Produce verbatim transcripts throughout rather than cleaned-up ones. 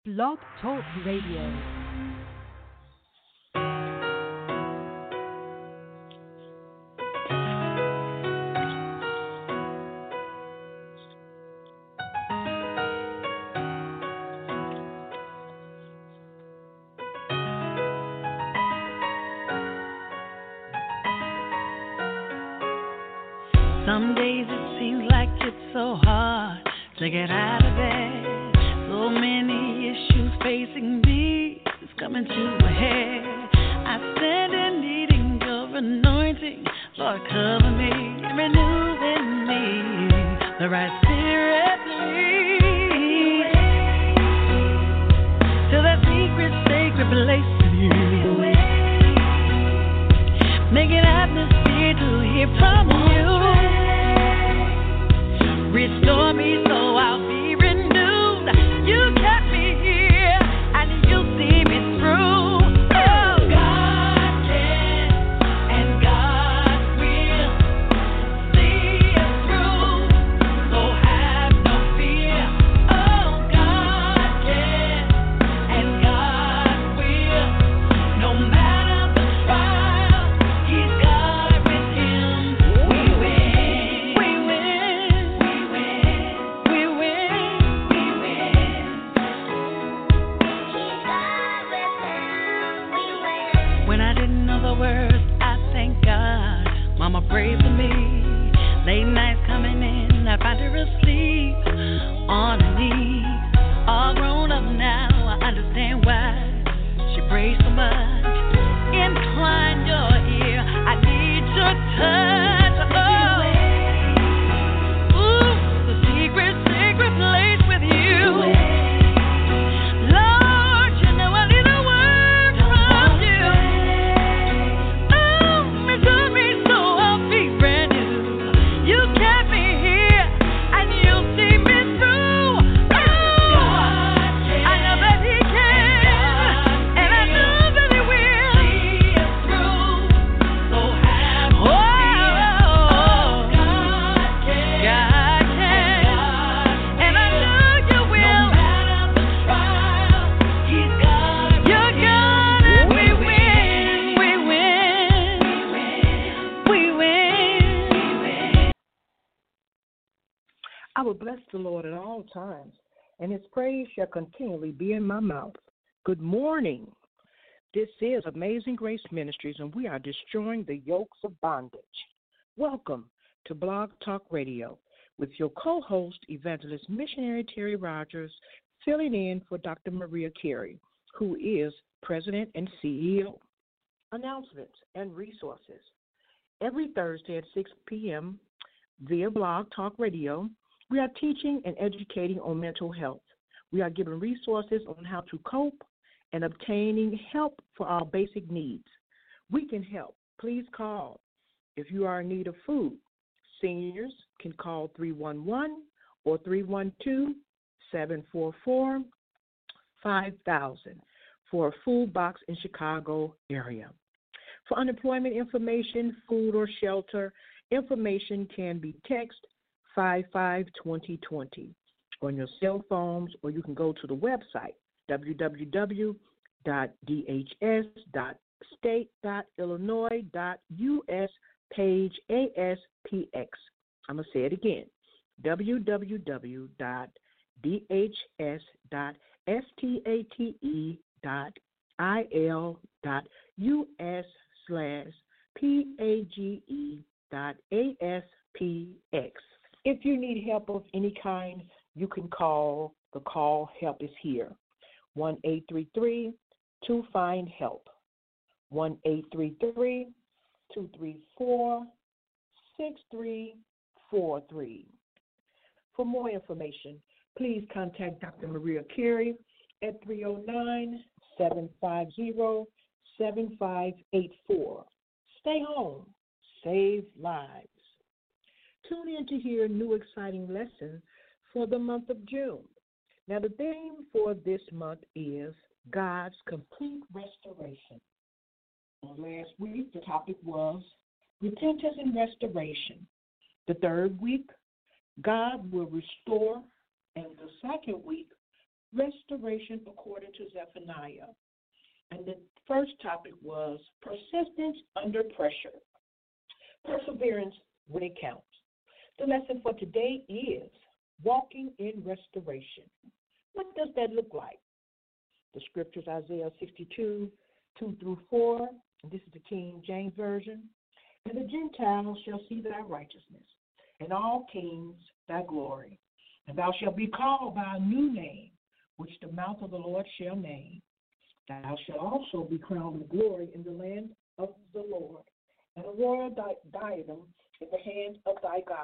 Blog Talk Radio. Some days it seems like it's so hard to get out of bed. So many issues facing me, it's coming to a head. I stand in needing your anointing, Lord, cover me, renew in me the right spirit, lead to that secret, sacred place with you. Make an atmosphere to hear from you. Restore me so I'll be renewed. You kept me here and you see me through. Oh, God can and God will see us through. So have no fear. Oh, God can and God will. No matter the trial, He's God with Him. We win. We win. We win. We win. We win. When I didn't know the words, I thank God. Mama prayed for me. Late nights coming in, I find her asleep on her knees. All grown up now, I understand why she prays so much. Incline your ear, I need your touch. Oh, ooh, the secret, secret place with you. Lord, you know I need a word from you. Oh, restore me so I'll be brand new. You kept me here and you see me through. Oh, I know that He can and I know that He will see us through. So have no fear. God can and I know you will. No matter the trial, He's God. You're God and we win. We win. We win. I will bless the Lord at all times, and His praise shall continually be in my mouth. Good morning. This is Amazing Grace Ministries, and we are destroying the yokes of bondage. Welcome to Blog Talk Radio with your co-host, evangelist missionary Terry Rogers, filling in for Doctor Maria Carey, who is President and C E O. Announcements and resources. Every Thursday at six p.m. via Blog Talk Radio, we are teaching and educating on mental health. We are giving resources on how to cope and obtaining help for our basic needs. We can help. Please call. If you are in need of food, seniors can call three one one or three one two, seven four four, five thousand for a food box in Chicago area. For unemployment information, food or shelter, information can be text five five two zero two zero on your cell phones, or you can go to the website w w w dot d h s dot state dot illinois dot u s page A S P X. I'm going to say it again, w w w dot d h s dot state dot il dot us slash page dot aspx. If you need help of any kind, you can call. The call help is here. one eight three three two find help. one eight three three two three four six three four three. For more information, please contact Doctor Maria Carey at three oh nine, seven five zero, seven five eight four. Stay home. Save lives. Tune in to hear a new exciting lesson for the month of June. Now, the theme for this month is God's complete restoration. Last week, the topic was repentance and restoration. The third week, God will restore. And the second week, restoration according to Zephaniah. And the first topic was persistence under pressure, perseverance when it counts. The lesson for today is walking in restoration. What does that look like? The scriptures, Isaiah sixty-two, two through four, and this is the King James Version. And the Gentiles shall see thy righteousness, and all kings thy glory. And thou shalt be called by a new name, which the mouth of the Lord shall name. Thou shalt also be crowned with glory in the land of the Lord, and a royal di- diadem in the hand of thy God.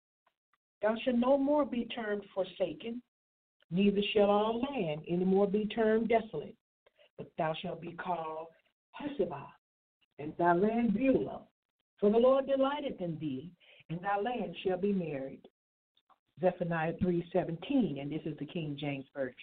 Thou shalt no more be termed forsaken, neither shall all land any more be termed desolate, but thou shalt be called Hesibah, and thy land Beulah. For the Lord delighteth in thee, and thy land shall be married. Zephaniah three seventeen, and this is the King James Version.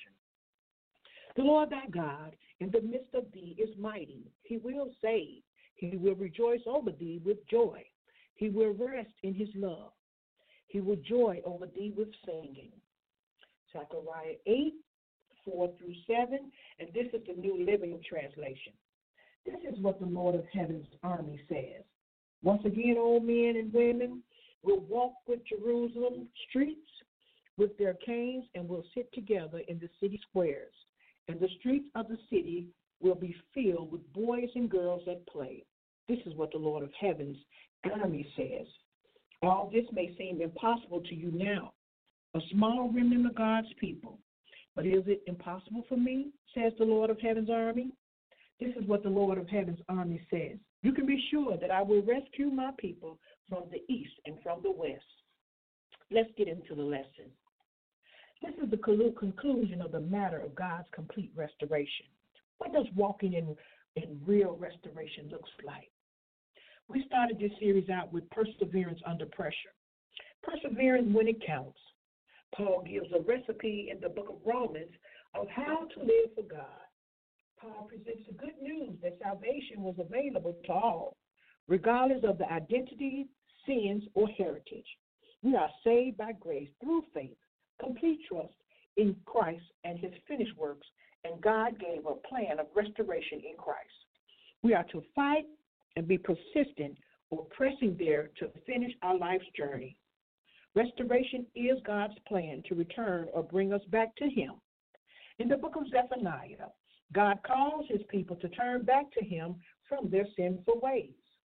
The Lord thy God in the midst of thee is mighty. He will save. He will rejoice over thee with joy. He will rest in his love. He will joy over thee with singing. Zechariah eight, four through seven, and this is the New Living Translation. This is what the Lord of Heaven's army says. Once again, old men and women will walk with Jerusalem streets with their canes and will sit together in the city squares. And the streets of the city will be filled with boys and girls at play. This is what the Lord of Heaven's army says. All this may seem impossible to you now, a small remnant of God's people. But is it impossible for me, says the Lord of Heaven's army? This is what the Lord of Heaven's army says. You can be sure that I will rescue my people from the east and from the west. Let's get into the lesson. This is the conclusion of the matter of God's complete restoration. What does walking in, in real restoration looks like? We started this series out with perseverance under pressure. Perseverance when it counts. Paul gives a recipe in the book of Romans of how to live for God. Paul presents the good news that salvation was available to all, regardless of the identity, sins, or heritage. We are saved by grace through faith, complete trust in Christ and his finished works, and God gave a plan of restoration in Christ. We are to fight and be persistent or pressing there to finish our life's journey. Restoration is God's plan to return or bring us back to him. In the book of Zephaniah, God calls his people to turn back to him from their sinful ways.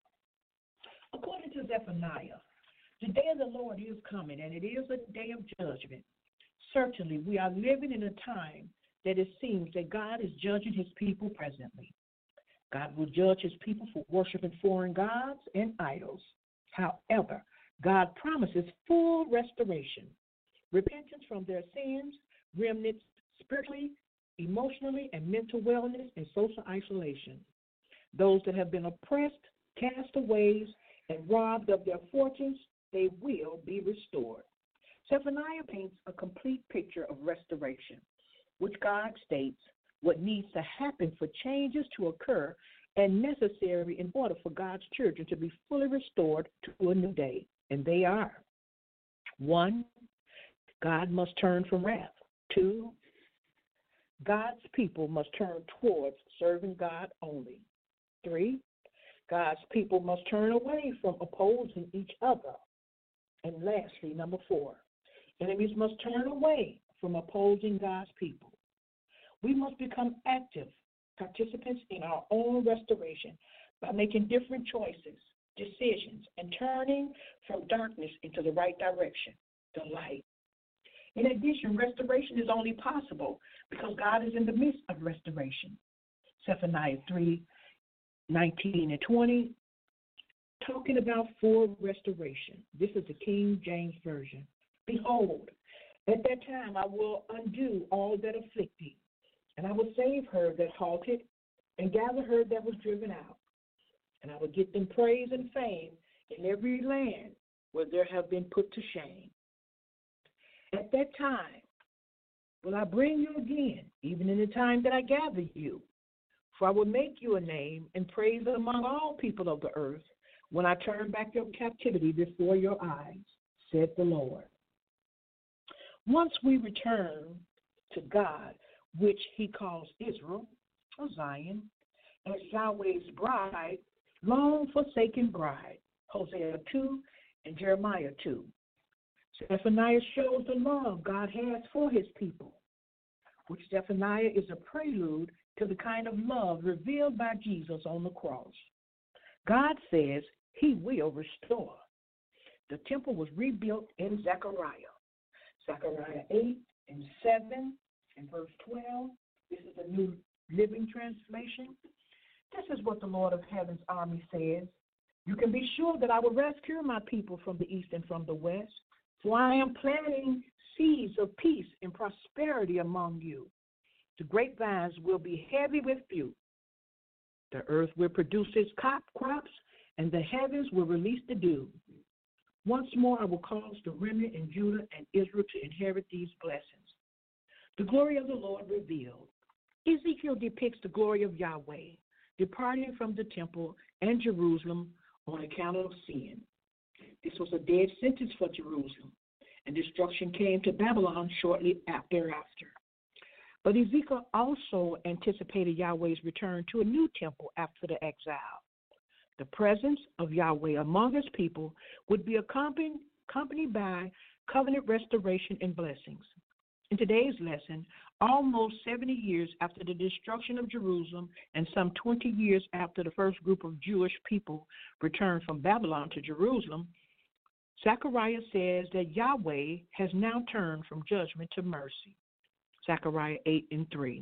According to Zephaniah, the day of the Lord is coming, and it is a day of judgment. Certainly, we are living in a time that it seems that God is judging his people presently. God will judge his people for worshiping foreign gods and idols. However, God promises full restoration, repentance from their sins, remnants spiritually, emotionally, and mental wellness and social isolation. Those that have been oppressed, castaways, and robbed of their fortunes, they will be restored. Zephaniah paints a complete picture of restoration, which God states what needs to happen for changes to occur and necessary in order for God's children to be fully restored to a new day. And they are. One, God must turn from wrath. Two, God's people must turn towards serving God only. Three, God's people must turn away from opposing each other. And lastly, number four, enemies must turn away from opposing God's people. We must become active participants in our own restoration by making different choices, decisions, and turning from darkness into the right direction, the light. In addition, restoration is only possible because God is in the midst of restoration. Zephaniah three, nineteen and twenty, talking about full restoration. This is the King James Version. Behold, at that time I will undo all that afflict thee, and I will save her that halted, and gather her that was driven out. And I will get them praise and fame in every land where there have been put to shame. At that time will I bring you again, even in the time that I gather you. For I will make you a name and praise among all people of the earth when I turn back your captivity before your eyes, said the Lord. Once we return to God, which he calls Israel, or Zion, as Yahweh's bride, long forsaken bride, Hosea two and Jeremiah two. Zephaniah shows the love God has for his people, which Zephaniah is a prelude to the kind of love revealed by Jesus on the cross. God says he will restore. The temple was rebuilt in Zechariah. Zechariah eight and seven and verse twelve. This is the New Living Translation. This is what the Lord of Heaven's army says. You can be sure that I will rescue my people from the east and from the west, for I am planting seeds of peace and prosperity among you. The grapevines will be heavy with fruit. The earth will produce its crops, and the heavens will release the dew. Once more I will cause the remnant in Judah and Israel to inherit these blessings. The glory of the Lord revealed. Ezekiel depicts the glory of Yahweh departing from the temple and Jerusalem on account of sin. This was a dead sentence for Jerusalem, and destruction came to Babylon shortly thereafter. But Ezekiel also anticipated Yahweh's return to a new temple after the exile. The presence of Yahweh among his people would be accompanied, accompanied by covenant restoration and blessings. In today's lesson, almost seventy years after the destruction of Jerusalem and some twenty years after the first group of Jewish people returned from Babylon to Jerusalem, Zechariah says that Yahweh has now turned from judgment to mercy. Zechariah eight and three.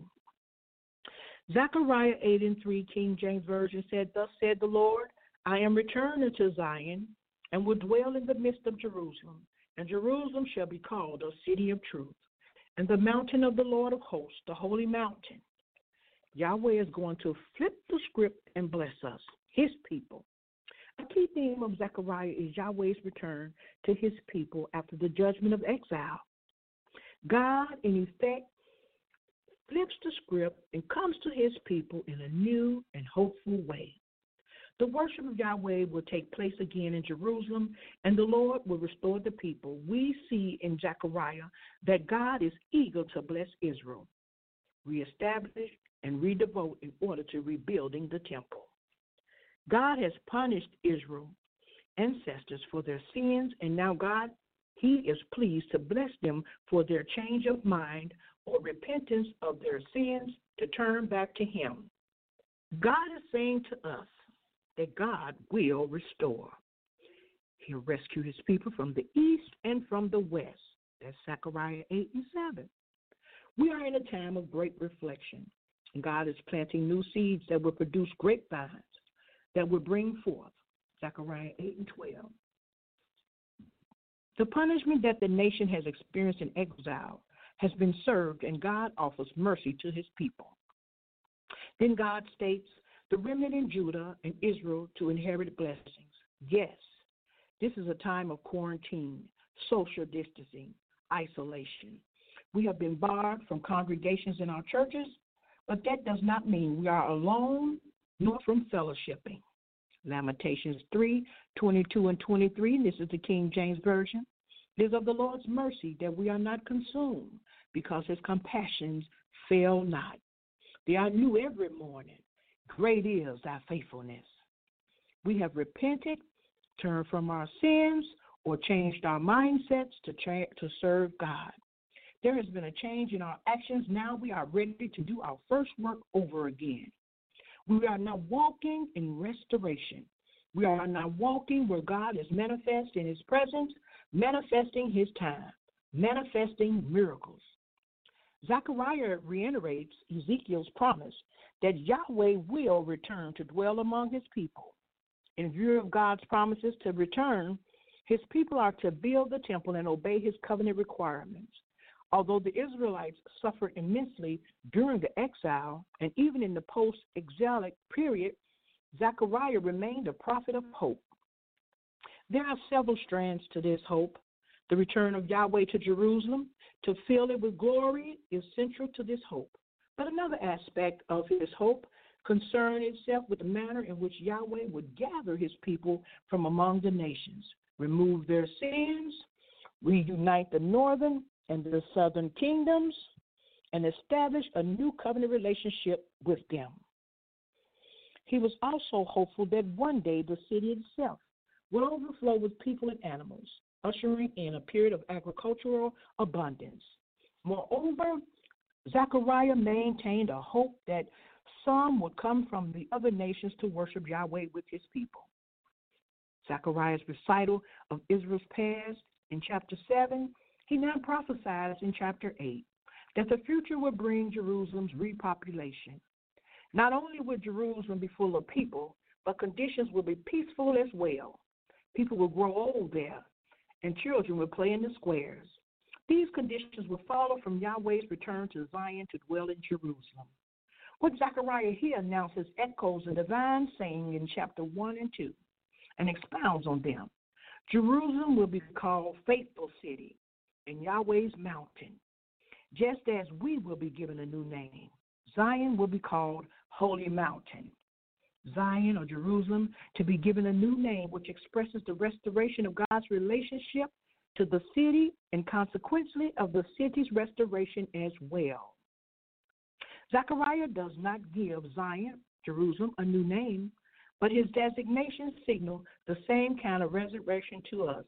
Zechariah eight and three, King James Version said, Thus said the Lord, I am returning to Zion and will dwell in the midst of Jerusalem, and Jerusalem shall be called a city of truth, and the mountain of the Lord of hosts, the holy mountain. Yahweh is going to flip the script and bless us, his people. A key theme of Zechariah is Yahweh's return to his people after the judgment of exile. God, in effect, flips the script and comes to his people in a new and hopeful way. The worship of Yahweh will take place again in Jerusalem, and the Lord will restore the people. We see in Zechariah that God is eager to bless Israel, reestablish and redevote in order to rebuilding the temple. God has punished Israel's ancestors for their sins, and now God, he is pleased to bless them for their change of mind or repentance of their sins to turn back to him. God is saying to us that God will restore. He'll rescue his people from the east and from the west. That's Zechariah eight and seven. We are in a time of great reflection, and God is planting new seeds that will produce grapevines that will bring forth. Zechariah eight and twelve. The punishment that the nation has experienced in exile has been served, and God offers mercy to his people. Then God states, the remnant in Judah and Israel to inherit blessings. Yes, this is a time of quarantine, social distancing, isolation. We have been barred from congregations in our churches, but that does not mean we are alone nor from fellowshipping. Lamentations three, twenty-two and twenty-three, and this is the King James Version. It is of the Lord's mercy that we are not consumed, because his compassions fail not. They are new every morning. Great is thy faithfulness. We have repented, turned from our sins, or changed our mindsets to, tra- to serve God. There has been a change in our actions. Now we are ready to do our first work over again. We are now walking in restoration. We are now walking where God is manifest in his presence, manifesting his time, manifesting miracles. Zechariah reiterates Ezekiel's promise that Yahweh will return to dwell among his people. In view of God's promises to return, his people are to build the temple and obey his covenant requirements. Although the Israelites suffered immensely during the exile and even in the post-exilic period, Zechariah remained a prophet of hope. There are several strands to this hope. The return of Yahweh to Jerusalem to fill it with glory is central to this hope. But another aspect of his hope concerned itself with the manner in which Yahweh would gather his people from among the nations, remove their sins, reunite the northern and the southern kingdoms, and establish a new covenant relationship with them. He was also hopeful that one day the city itself would overflow with people and animals, ushering in a period of agricultural abundance. Moreover, Zechariah maintained a hope that some would come from the other nations to worship Yahweh with his people. Zechariah's recital of Israel's past in chapter seven, he now prophesies in chapter eight that the future will bring Jerusalem's repopulation. Not only will Jerusalem be full of people, but conditions will be peaceful as well. People will grow old there, and children will play in the squares. These conditions will follow from Yahweh's return to Zion to dwell in Jerusalem. What Zechariah here announces echoes a divine saying in chapter one and two and expounds on them. Jerusalem will be called Faithful City and Yahweh's Mountain, just as we will be given a new name. Zion will be called Holy Mountain. Zion or Jerusalem to be given a new name which expresses the restoration of God's relationship to the city and consequently of the city's restoration as well. Zechariah does not give Zion, Jerusalem, a new name, but his designation signals the same kind of resurrection to us.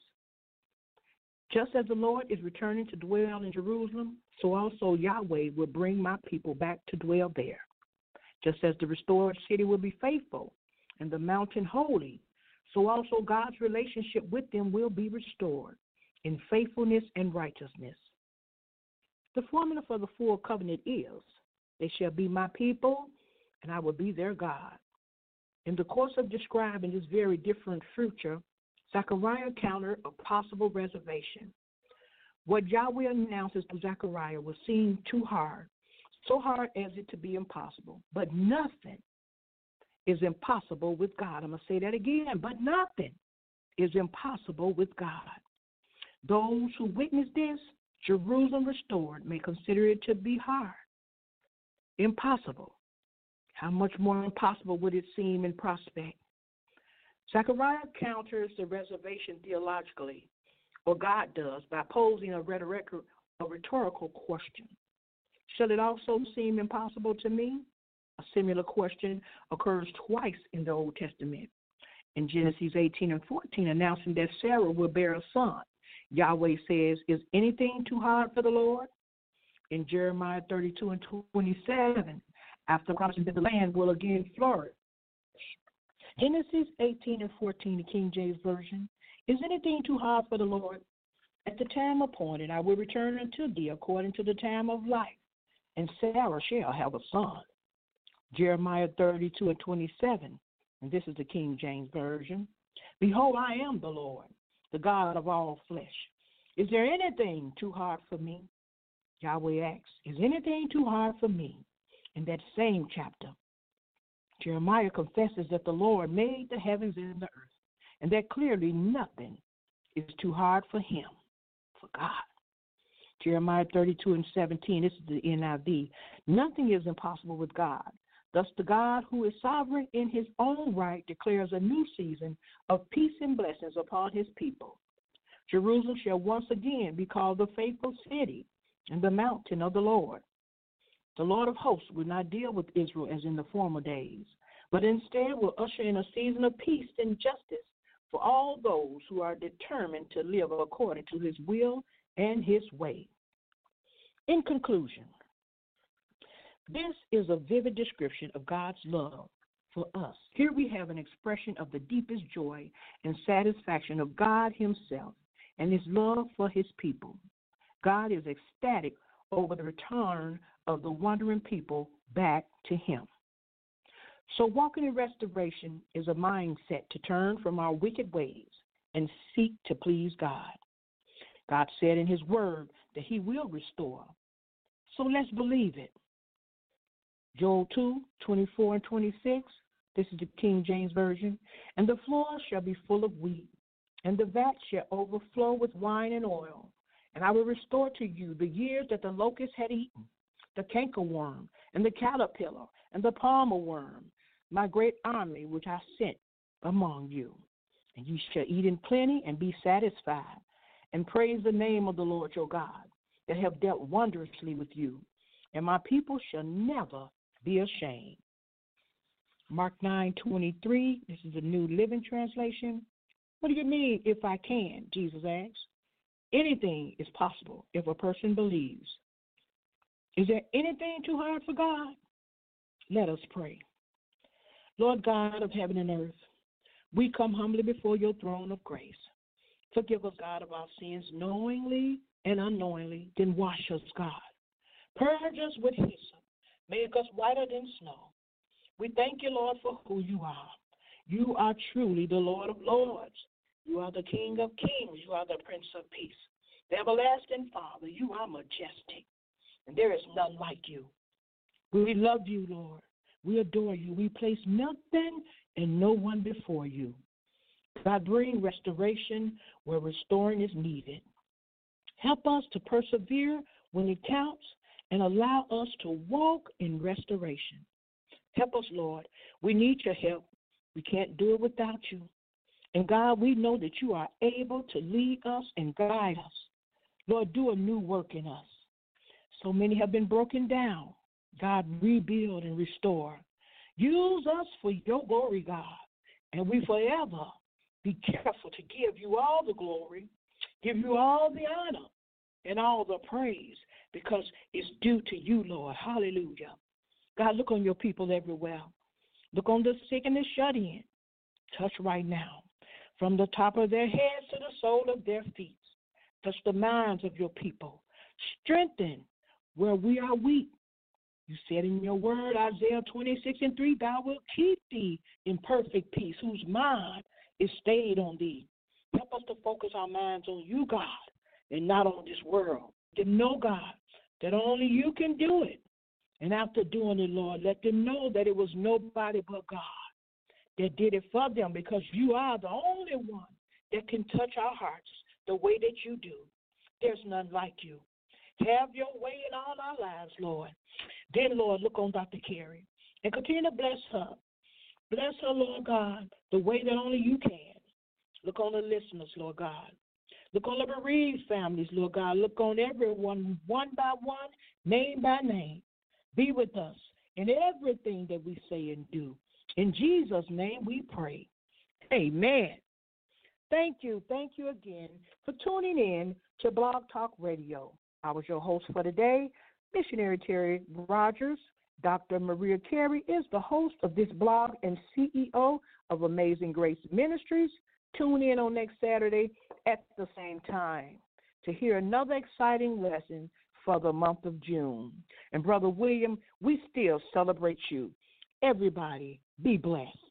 Just as the Lord is returning to dwell in Jerusalem, so also Yahweh will bring my people back to dwell there. Just as the restored city will be faithful and the mountain holy, so also God's relationship with them will be restored in faithfulness and righteousness. The formula for the full covenant is, they shall be my people, and I will be their God. In the course of describing this very different future, Zechariah countered a possible reservation. What Yahweh announces to Zechariah will seem too hard, so hard as it to be impossible. But nothing is impossible with God. I'm going to say that again. But nothing is impossible with God. Those who witness this, Jerusalem restored, may consider it to be hard, impossible. How much more impossible would it seem in prospect? Zechariah counters the reservation theologically, or God does, by posing a, rhetoric, a rhetorical question. Shall it also seem impossible to me? A similar question occurs twice in the Old Testament. In Genesis eighteen and fourteen, announcing that Sarah will bear a son, Yahweh says, is anything too hard for the Lord? In Jeremiah thirty-two and twenty-seven, after promising that the land will again flourish. Genesis eighteen and fourteen, the King James Version, is anything too hard for the Lord? At the time appointed, I will return unto thee according to the time of life, and Sarah shall have a son. Jeremiah thirty-two and twenty-seven, and this is the King James Version. Behold, I am the Lord, the God of all flesh. Is there anything too hard for me? Yahweh asks, is anything too hard for me? In that same chapter, Jeremiah confesses that the Lord made the heavens and the earth, and that clearly nothing is too hard for him, for God. Jeremiah thirty-two and seventeen, this is the N I V. Nothing is impossible with God. Thus the God who is sovereign in his own right declares a new season of peace and blessings upon his people. Jerusalem shall once again be called the faithful city and the mountain of the Lord. The Lord of hosts will not deal with Israel as in the former days, but instead will usher in a season of peace and justice for all those who are determined to live according to his will and his way. In conclusion, this is a vivid description of God's love for us. Here we have an expression of the deepest joy and satisfaction of God himself and his love for his people. God is ecstatic over the return of the wandering people back to him. So walking in restoration is a mindset to turn from our wicked ways and seek to please God. God said in his word that he will restore. So let's believe it. Joel two, twenty-four and twenty-six, this is the King James Version. And the floor shall be full of wheat, and the vat shall overflow with wine and oil. And I will restore to you the years that the locust had eaten, the cankerworm, and the caterpillar, and the palmer worm, my great army which I sent among you. And you shall eat in plenty and be satisfied, and praise the name of the Lord your God, that have dealt wondrously with you. and my people shall never be ashamed. Mark nine twenty-three, this is a New Living Translation. What do you mean, if I can? Jesus asked. Anything is possible if a person believes. Is there anything too hard for God? Let us pray. Lord God of heaven and earth, we come humbly before your throne of grace. Forgive us, God, of our sins knowingly and unknowingly. Then wash us, God. Purge us with hyssop. Make us whiter than snow. We thank you, Lord, for who you are. You are truly the Lord of lords. You are the King of kings. You are the Prince of peace. The everlasting Father, you are majestic, and there is none like you. We love you, Lord. We adore you. We place nothing and no one before you. God, bring restoration where restoring is needed. Help us to persevere when it counts and allow us to walk in restoration. Help us, Lord. We need your help. We can't do it without you. And God, we know that you are able to lead us and guide us. Lord, do a new work in us. So many have been broken down. God, rebuild and restore. Use us for your glory, God. And we forever be careful to give you all the glory, give you all the honor and all the praise, because it's due to you, Lord. Hallelujah. God, look on your people everywhere. Look on the sick and the shut in. Touch right now, from the top of their heads to the sole of their feet. Touch the minds of your people. Strengthen where we are weak. You said in your word, Isaiah twenty-six and three, thou wilt keep thee in perfect peace, whose mind is stayed on thee. Help us to focus our minds on you, God, and not on this world. To know, God, that only you can do it. And after doing it, Lord, let them know that it was nobody but God that did it for them, because you are the only one that can touch our hearts the way that you do. There's none like you. Have your way in all our lives, Lord. Then, Lord, look on Doctor Carrie and continue to bless her. Bless her, Lord God, the way that only you can. Look on the listeners, Lord God. Look on the bereaved families, Lord God. Look on everyone, one by one, name by name. Be with us in everything that we say and do. In Jesus' name we pray. Amen. Thank you. Thank you again for tuning in to Blog Talk Radio. I was your host for today, Missionary Terry Rogers. Doctor Maria Carey is the host of this blog and C E O of Amazing Grace Ministries. Tune in on next Saturday at the same time to hear another exciting lesson for the month of June. And Brother William, we still celebrate you. Everybody be blessed.